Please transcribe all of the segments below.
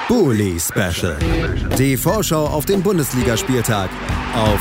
Bully Special. Die Vorschau auf den Bundesligaspieltag auf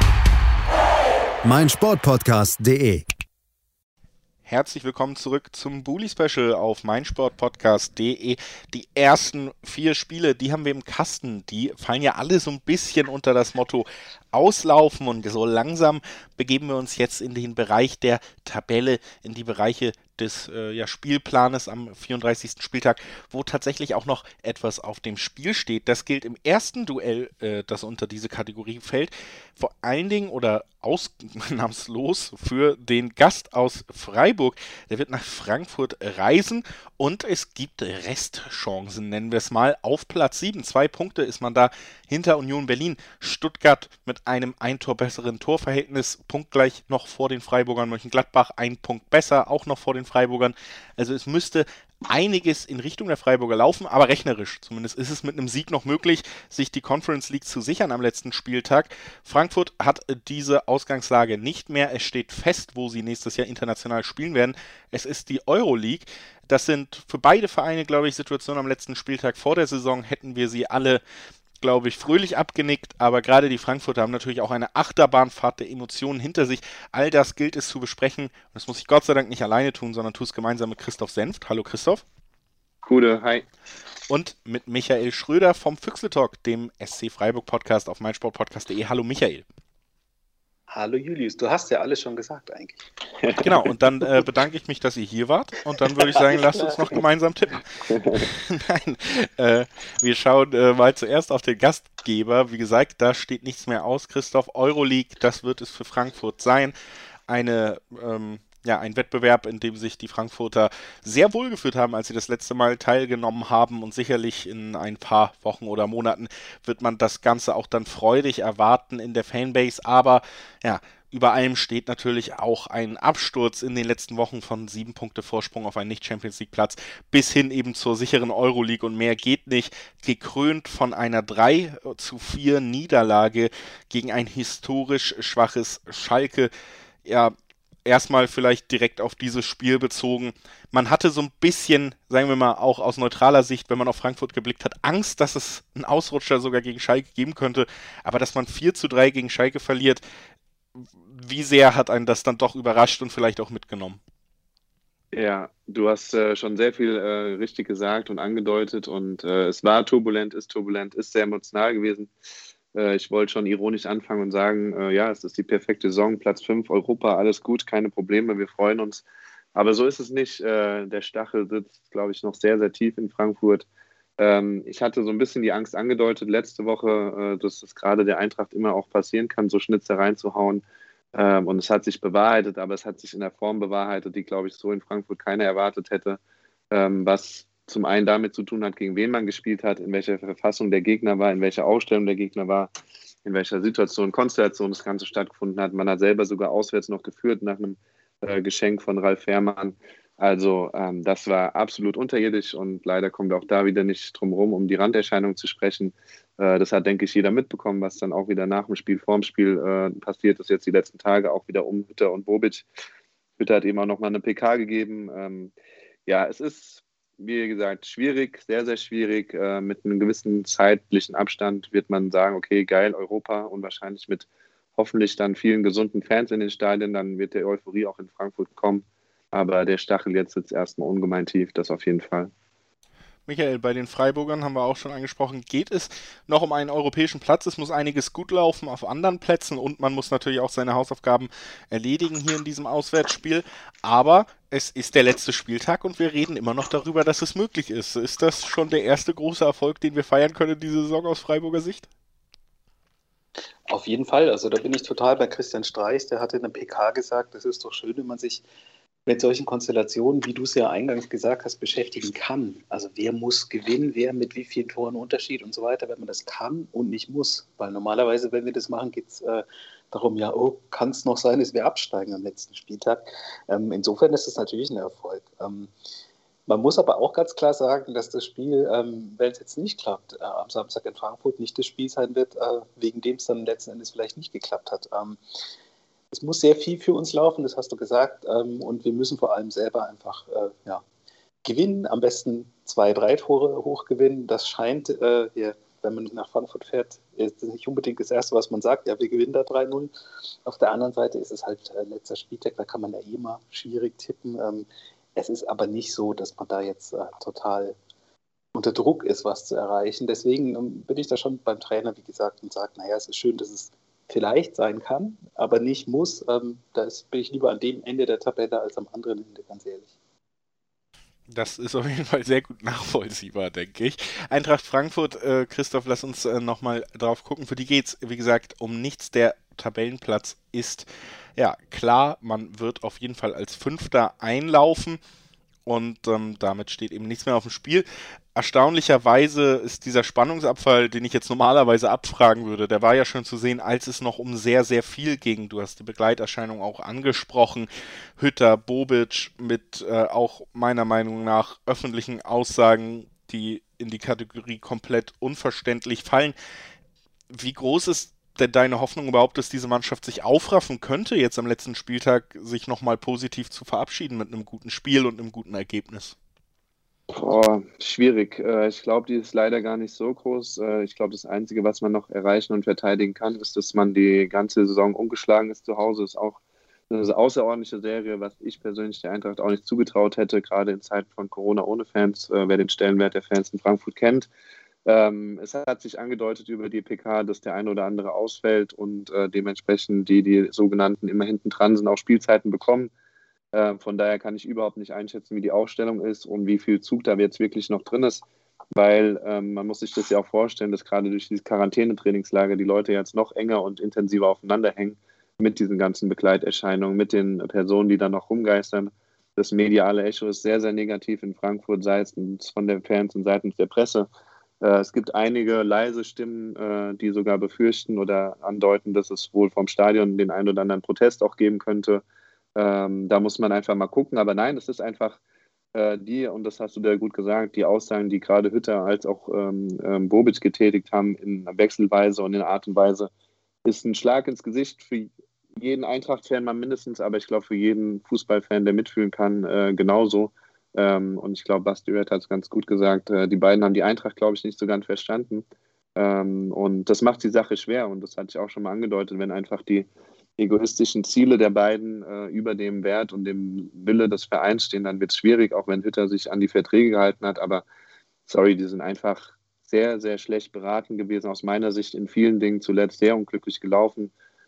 meinsportpodcast.de. Herzlich willkommen zurück zum Bully Special auf meinsportpodcast.de. Die ersten 4 Spiele, die haben wir im Kasten. Die fallen ja alle so ein bisschen unter das Motto auslaufen und so langsam begeben wir uns jetzt in den Bereich der Tabelle, in die Bereiche des Spielplanes am 34. Spieltag, wo tatsächlich auch noch etwas auf dem Spiel steht. Das gilt im ersten Duell, das unter diese Kategorie fällt, vor allen Dingen oder ausnahmslos für den Gast aus Freiburg. Der wird nach Frankfurt reisen und es gibt Restchancen, nennen wir es mal, auf Platz 7. 2 Punkte ist man da hinter Union Berlin. Stuttgart mit einem ein Tor besseren Torverhältnis, punktgleich noch vor den Freiburgern. Mönchengladbach 1 Punkt besser, auch noch vor den Freiburgern. Also es müsste einiges in Richtung der Freiburger laufen, aber rechnerisch zumindest ist es mit einem Sieg noch möglich, sich die Conference League zu sichern am letzten Spieltag. Frankfurt hat diese Ausgangslage nicht mehr. Es steht fest, wo sie nächstes Jahr international spielen werden. Es ist die Euroleague. Das sind für beide Vereine, glaube ich, Situationen am letzten Spieltag vor der Saison. Hätten wir sie alle, glaube ich, fröhlich abgenickt, aber gerade die Frankfurter haben natürlich auch eine Achterbahnfahrt der Emotionen hinter sich. All das gilt es zu besprechen. Und das muss ich Gott sei Dank nicht alleine tun, sondern tue es gemeinsam mit Christoph Senft. Hallo Christoph. Gute, hi. Und mit Michael Schröder vom Füchsle Talk, dem SC Freiburg Podcast auf meinsportpodcast.de. Hallo Michael. Hallo Julius, du hast ja alles schon gesagt eigentlich. Genau, und dann bedanke ich mich, dass ihr hier wart und dann würde ich sagen, lasst uns noch gemeinsam tippen. Nein, wir schauen mal zuerst auf den Gastgeber. Wie gesagt, da steht nichts mehr aus. Christoph, Euroleague, das wird es für Frankfurt sein. Ein Wettbewerb, in dem sich die Frankfurter sehr wohl gefühlt haben, als sie das letzte Mal teilgenommen haben, und sicherlich in ein paar Wochen oder Monaten wird man das Ganze auch dann freudig erwarten in der Fanbase, aber ja, über allem steht natürlich auch ein Absturz in den letzten Wochen von 7 Punkte Vorsprung auf einen Nicht-Champions-League-Platz bis hin eben zur sicheren Euroleague, und mehr geht nicht, gekrönt von einer 3-4 Niederlage gegen ein historisch schwaches Schalke. Ja, erstmal vielleicht direkt auf dieses Spiel bezogen. Man hatte so ein bisschen, sagen wir mal, auch aus neutraler Sicht, wenn man auf Frankfurt geblickt hat, Angst, dass es einen Ausrutscher sogar gegen Schalke geben könnte. Aber dass man 4-3 gegen Schalke verliert, wie sehr hat einen das dann doch überrascht und vielleicht auch mitgenommen? Ja, du hast schon sehr viel richtig gesagt und angedeutet, und es war turbulent, ist sehr emotional gewesen. Ich wollte schon ironisch anfangen und sagen, es ist die perfekte Saison, Platz 5, Europa, alles gut, keine Probleme, wir freuen uns. Aber so ist es nicht. Der Stachel sitzt, glaube ich, noch sehr, sehr tief in Frankfurt. Ich hatte so ein bisschen die Angst angedeutet letzte Woche, dass es gerade der Eintracht immer auch passieren kann, so Schnitzer reinzuhauen. Und es hat sich bewahrheitet, aber es hat sich in der Form bewahrheitet, die, glaube ich, so in Frankfurt keiner erwartet hätte, was zum einen damit zu tun hat, gegen wen man gespielt hat, in welcher Verfassung der Gegner war, in welcher Aufstellung der Gegner war, in welcher Situation, Konstellation das Ganze stattgefunden hat. Man hat selber sogar auswärts noch geführt nach einem Geschenk von Ralf Fährmann. Also das war absolut unterirdisch, und leider kommen wir auch da wieder nicht drum rum, um die Randerscheinung zu sprechen. Das hat, denke ich, jeder mitbekommen, was dann auch wieder nach dem Spiel, vorm Spiel passiert ist, jetzt die letzten Tage auch wieder um Hütter und Bobic. Hütter hat eben auch nochmal eine PK gegeben. Es ist, wie gesagt, schwierig, sehr, sehr schwierig. Mit einem gewissen zeitlichen Abstand wird man sagen, okay, geil, Europa, und wahrscheinlich mit hoffentlich dann vielen gesunden Fans in den Stadien, dann wird der Euphorie auch in Frankfurt kommen. Aber der Stachel jetzt sitzt erstmal ungemein tief, das auf jeden Fall. Michael, bei den Freiburgern haben wir auch schon angesprochen, geht es noch um einen europäischen Platz. Es muss einiges gut laufen auf anderen Plätzen und man muss natürlich auch seine Hausaufgaben erledigen hier in diesem Auswärtsspiel. Aber es ist der letzte Spieltag und wir reden immer noch darüber, dass es möglich ist. Ist das schon der erste große Erfolg, den wir feiern können diese Saison aus Freiburger Sicht? Auf jeden Fall, also da bin ich total bei Christian Streich, der hatte in der PK gesagt, es ist doch schön, wenn man sich mit solchen Konstellationen, wie du es ja eingangs gesagt hast, beschäftigen kann. Also wer muss gewinnen, wer mit wie vielen Toren Unterschied und so weiter, wenn man das kann und nicht muss. Weil normalerweise, wenn wir das machen, geht es darum, kann es noch sein, dass wir absteigen am letzten Spieltag. Insofern ist es natürlich ein Erfolg. Man muss aber auch ganz klar sagen, dass das Spiel, wenn es jetzt nicht klappt, am Samstag in Frankfurt nicht das Spiel sein wird, wegen dem es dann letzten Endes vielleicht nicht geklappt hat. Es muss sehr viel für uns laufen, das hast du gesagt, und wir müssen vor allem selber einfach gewinnen, am besten 2-3 Tore hochgewinnen. Das scheint, wenn man nach Frankfurt fährt, ist das nicht unbedingt das Erste, was man sagt. Ja, wir gewinnen da 3-0. Auf der anderen Seite ist es halt letzter Spieltag, da kann man ja eh mal schwierig tippen. Es ist aber nicht so, dass man da jetzt total unter Druck ist, was zu erreichen. Deswegen bin ich da schon beim Trainer, wie gesagt, und sage, naja, es ist schön, dass es vielleicht sein kann, aber nicht muss. Bin ich lieber an dem Ende der Tabelle als am anderen Ende, ganz ehrlich. Das ist auf jeden Fall sehr gut nachvollziehbar, denke ich. Eintracht Frankfurt, Christoph, lass uns nochmal drauf gucken. Für die geht es, wie gesagt, um nichts. Der Tabellenplatz ist, ja, klar, man wird auf jeden Fall als Fünfter einlaufen und damit steht eben nichts mehr auf dem Spiel. Erstaunlicherweise ist dieser Spannungsabfall, den ich jetzt normalerweise abfragen würde, der war ja schon zu sehen, als es noch um sehr, sehr viel ging. Du hast die Begleiterscheinung auch angesprochen. Hütter, Bobic mit auch meiner Meinung nach öffentlichen Aussagen, die in die Kategorie komplett unverständlich fallen. Wie groß ist denn deine Hoffnung überhaupt, dass diese Mannschaft sich aufraffen könnte, jetzt am letzten Spieltag sich nochmal positiv zu verabschieden mit einem guten Spiel und einem guten Ergebnis? Schwierig. Ich glaube, die ist leider gar nicht so groß. Ich glaube, das Einzige, was man noch erreichen und verteidigen kann, ist, dass man die ganze Saison ungeschlagen ist zu Hause. Ist auch eine außerordentliche Serie, was ich persönlich der Eintracht auch nicht zugetraut hätte, gerade in Zeiten von Corona ohne Fans, wer den Stellenwert der Fans in Frankfurt kennt. Es hat sich angedeutet über die PK, dass der eine oder andere ausfällt und dementsprechend die sogenannten immer hinten dran sind, auch Spielzeiten bekommen. Von daher kann ich überhaupt nicht einschätzen, wie die Aufstellung ist und wie viel Zug da jetzt wirklich noch drin ist, weil man muss sich das ja auch vorstellen, dass gerade durch diese Quarantänetrainingslager die Leute jetzt noch enger und intensiver aufeinander hängen mit diesen ganzen Begleiterscheinungen, mit den Personen, die da noch rumgeistern. Das mediale Echo ist sehr, sehr negativ in Frankfurt, seitens von den Fans und seitens der Presse. Es gibt einige leise Stimmen, die sogar befürchten oder andeuten, dass es wohl vom Stadion den einen oder anderen Protest auch geben könnte. Da muss man einfach mal gucken. Aber nein, es ist einfach und das hast du da gut gesagt, die Aussagen, die gerade Hütter als auch Bobic getätigt haben, in Wechselweise und in Art und Weise, ist ein Schlag ins Gesicht für jeden Eintracht-Fan mal mindestens, aber ich glaube für jeden Fußballfan, der mitfühlen kann, genauso. Und ich glaube, Basti Oehrth hat es ganz gut gesagt, die beiden haben die Eintracht, glaube ich, nicht so ganz verstanden. Und das macht die Sache schwer und das hatte ich auch schon mal angedeutet, wenn einfach die egoistischen Ziele der beiden über dem Wert und dem Wille des Vereins stehen, dann wird es schwierig, auch wenn Hütter sich an die Verträge gehalten hat. Aber sorry, die sind einfach sehr, sehr schlecht beraten gewesen, aus meiner Sicht in vielen Dingen zuletzt sehr unglücklich gelaufen.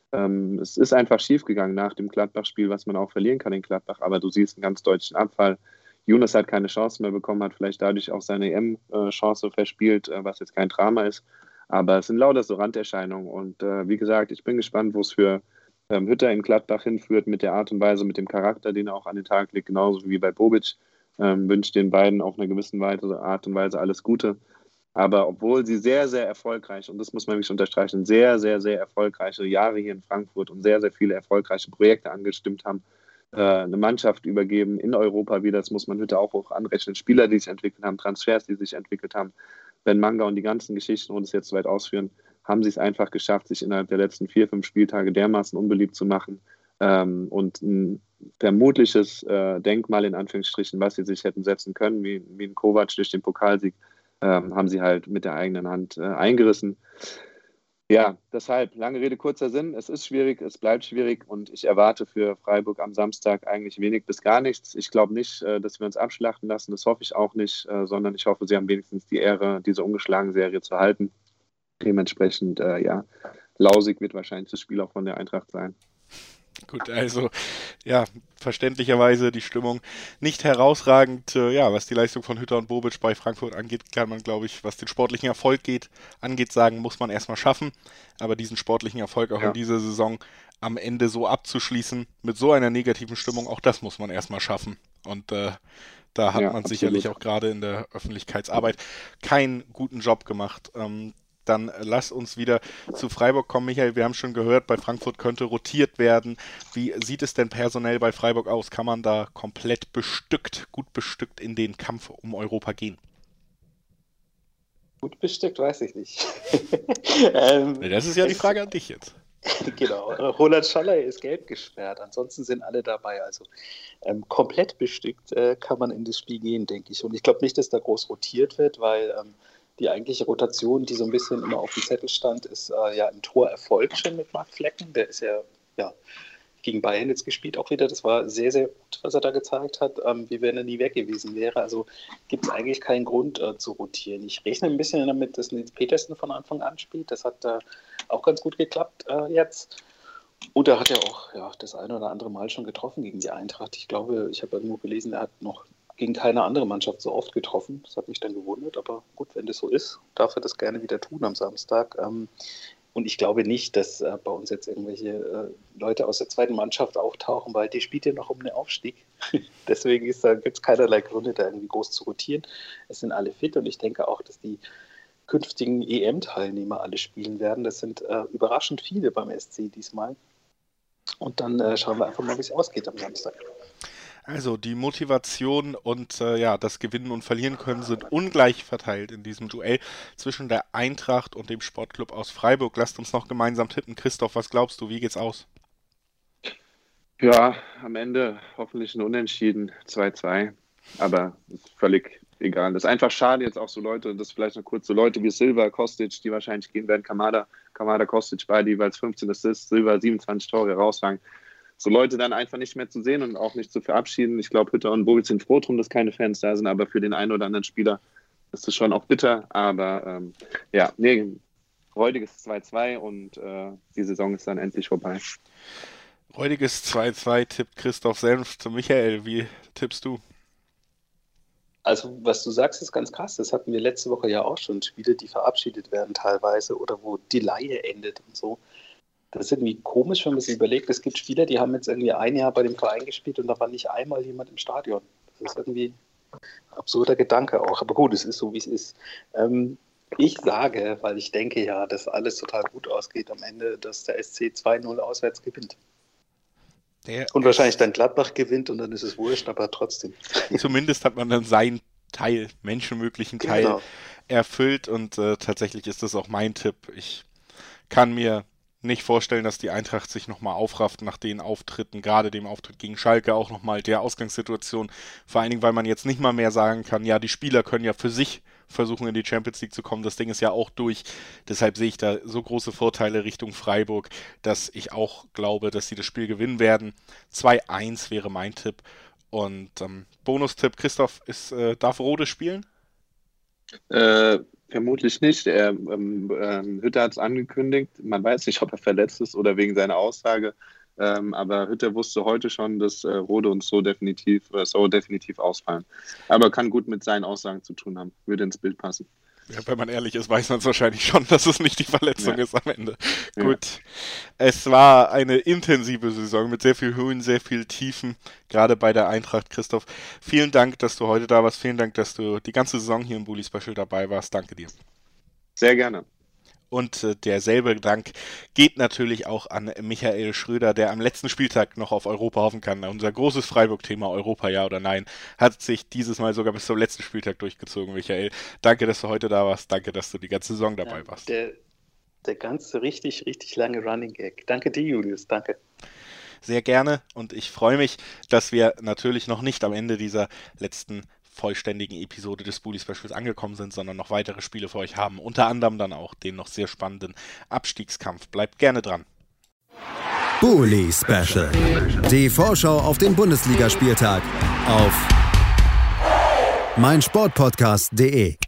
Es ist einfach schiefgegangen nach dem Gladbach-Spiel, was man auch verlieren kann in Gladbach, aber du siehst einen ganz deutlichen Abfall. Younes hat keine Chance mehr bekommen, hat vielleicht dadurch auch seine EM-Chance verspielt, was jetzt kein Drama ist. Aber es sind lauter so Randerscheinungen. Und wie gesagt, ich bin gespannt, wo es für Hütter in Gladbach hinführt, mit der Art und Weise, mit dem Charakter, den er auch an den Tag legt, genauso wie bei Bobic. Wünsche den beiden auf eine gewisse Art und Weise alles Gute. Aber obwohl sie sehr, sehr erfolgreich, und das muss man wirklich unterstreichen, sehr, sehr, sehr erfolgreiche Jahre hier in Frankfurt und sehr, sehr viele erfolgreiche Projekte angestimmt haben, eine Mannschaft übergeben in Europa wieder, das muss man Hütter auch hoch anrechnen, Spieler, die sich entwickelt haben, Transfers, die sich entwickelt haben, Ben Manga und die ganzen Geschichten, ohne es jetzt so weit ausführen, haben sie es einfach geschafft, sich innerhalb der letzten 4-5 Spieltage dermaßen unbeliebt zu machen und ein vermutliches Denkmal in Anführungsstrichen, was sie sich hätten setzen können, wie ein Kovac durch den Pokalsieg, haben sie halt mit der eigenen Hand eingerissen. Ja, deshalb, lange Rede, kurzer Sinn, es ist schwierig, es bleibt schwierig und ich erwarte für Freiburg am Samstag eigentlich wenig bis gar nichts. Ich glaube nicht, dass wir uns abschlachten lassen, das hoffe ich auch nicht, sondern ich hoffe, sie haben wenigstens die Ehre, diese ungeschlagene Serie zu halten. Dementsprechend, lausig wird wahrscheinlich das Spiel auch von der Eintracht sein. Gut, also ja, verständlicherweise die Stimmung nicht herausragend. Was die Leistung von Hütter und Bobic bei Frankfurt angeht, kann man, glaube ich, was den sportlichen Erfolg angeht, sagen, muss man erstmal schaffen. Aber diesen sportlichen Erfolg auch in dieser Saison am Ende so abzuschließen, mit so einer negativen Stimmung, auch das muss man erstmal schaffen. Und da hat man sicherlich auch gerade in der Öffentlichkeitsarbeit keinen guten Job gemacht. Dann lass uns wieder zu Freiburg kommen, Michael. Wir haben schon gehört, bei Frankfurt könnte rotiert werden. Wie sieht es denn personell bei Freiburg aus? Kann man da komplett gut bestückt in den Kampf um Europa gehen? Gut bestückt, weiß ich nicht. Das ist ja die Frage an dich jetzt. Genau, Roland Schaller ist gelb gesperrt, ansonsten sind alle dabei. Also komplett bestückt kann man in das Spiel gehen, denke ich. Und ich glaube nicht, dass da groß rotiert wird, weil die eigentliche Rotation, die so ein bisschen immer auf dem Zettel stand, ist ja im Tor erfolgt schon mit Marc Flecken. Der ist ja gegen Bayern jetzt gespielt auch wieder. Das war sehr, sehr gut, was er da gezeigt hat, wie wenn er nie weg gewesen wäre. Also gibt es eigentlich keinen Grund zu rotieren. Ich rechne ein bisschen damit, dass Nils Petersen von Anfang an spielt. Das hat auch ganz gut geklappt jetzt. Und er hat ja auch das eine oder andere Mal schon getroffen gegen die Eintracht. Ich glaube, ich habe ja nur gelesen, er hat noch gegen keine andere Mannschaft so oft getroffen. Das hat mich dann gewundert. Aber gut, wenn das so ist, darf er das gerne wieder tun am Samstag. Und ich glaube nicht, dass bei uns jetzt irgendwelche Leute aus der zweiten Mannschaft auftauchen, weil die spielt ja noch um den Aufstieg. Deswegen gibt es keinerlei Gründe, da irgendwie groß zu rotieren. Es sind alle fit und ich denke auch, dass die künftigen EM-Teilnehmer alle spielen werden. Das sind überraschend viele beim SC diesmal. Und dann schauen wir einfach mal, wie es ausgeht am Samstag. Also die Motivation und das Gewinnen und Verlieren können sind ungleich verteilt in diesem Duell zwischen der Eintracht und dem Sportclub aus Freiburg. Lasst uns noch gemeinsam tippen. Christoph, was glaubst du, wie geht's aus? Ja, am Ende hoffentlich ein Unentschieden, 2-2, aber ist völlig egal. Das ist einfach schade, jetzt auch so Leute, das ist vielleicht noch kurz, so Leute wie Silva, Kostic, die wahrscheinlich gehen werden, Kamada, Kostic, beide jeweils 15 Assists, Silva 27 Tore rausfangen. So Leute dann einfach nicht mehr zu sehen und auch nicht zu verabschieden. Ich glaube, Hütter und Bobic sind froh drum, dass keine Fans da sind, aber für den einen oder anderen Spieler ist es schon auch bitter. Aber räudiges 2-2 und die Saison ist dann endlich vorbei. Räudiges 2-2 tippt Christoph Senft. Michael, wie tippst du? Also was du sagst, ist ganz krass. Das hatten wir letzte Woche ja auch schon. Spiele, die verabschiedet werden teilweise oder wo die Leihe endet und so. Das ist irgendwie komisch, wenn man sich überlegt, es gibt Spieler, die haben jetzt irgendwie ein Jahr bei dem Verein gespielt und da war nicht einmal jemand im Stadion. Das ist irgendwie ein absurder Gedanke auch. Aber gut, es ist so, wie es ist. Ich sage, weil ich denke ja, dass alles total gut ausgeht am Ende, dass der SC 2-0 auswärts gewinnt. Und wahrscheinlich dann Gladbach gewinnt und dann ist es wurscht, aber trotzdem. Zumindest hat man dann seinen Teil, menschenmöglichen Teil erfüllt und tatsächlich ist das auch mein Tipp. Ich kann mir nicht vorstellen, dass die Eintracht sich nochmal aufrafft nach den Auftritten, gerade dem Auftritt gegen Schalke, auch nochmal der Ausgangssituation. Vor allen Dingen, weil man jetzt nicht mal mehr sagen kann, ja, die Spieler können ja für sich versuchen, in die Champions League zu kommen. Das Ding ist ja auch durch. Deshalb sehe ich da so große Vorteile Richtung Freiburg, dass ich auch glaube, dass sie das Spiel gewinnen werden. 2-1 wäre mein Tipp. Und Bonustipp, Christoph, darf Rode spielen? Vermutlich nicht. Hütter hat es angekündigt. Man weiß nicht, ob er verletzt ist oder wegen seiner Aussage. Aber Hütter wusste heute schon, dass Rode und so definitiv ausfallen. Aber kann gut mit seinen Aussagen zu tun haben. Würde ins Bild passen. Ja, wenn man ehrlich ist, weiß man es wahrscheinlich schon, dass es nicht die Verletzung ist am Ende. Ja. Gut, es war eine intensive Saison mit sehr viel Höhen, sehr viel Tiefen, gerade bei der Eintracht. Christoph, vielen Dank, dass du heute da warst. Vielen Dank, dass du die ganze Saison hier im Bully Special dabei warst. Danke dir. Sehr gerne. Und derselbe Dank geht natürlich auch an Michael Schröder, der am letzten Spieltag noch auf Europa hoffen kann. Unser großes Freiburg-Thema Europa, ja oder nein, hat sich dieses Mal sogar bis zum letzten Spieltag durchgezogen, Michael. Danke, dass du heute da warst. Danke, dass du die ganze Saison dabei warst. Der ganze richtig lange Running Gag. Danke dir, Julius. Danke. Sehr gerne und ich freue mich, dass wir natürlich noch nicht am Ende dieser letzten vollständigen Episode des Bully Specials angekommen sind, sondern noch weitere Spiele für euch haben. Unter anderem dann auch den noch sehr spannenden Abstiegskampf. Bleibt gerne dran. Bully Special. Die Vorschau auf den Bundesligaspieltag auf meinsportpodcast.de.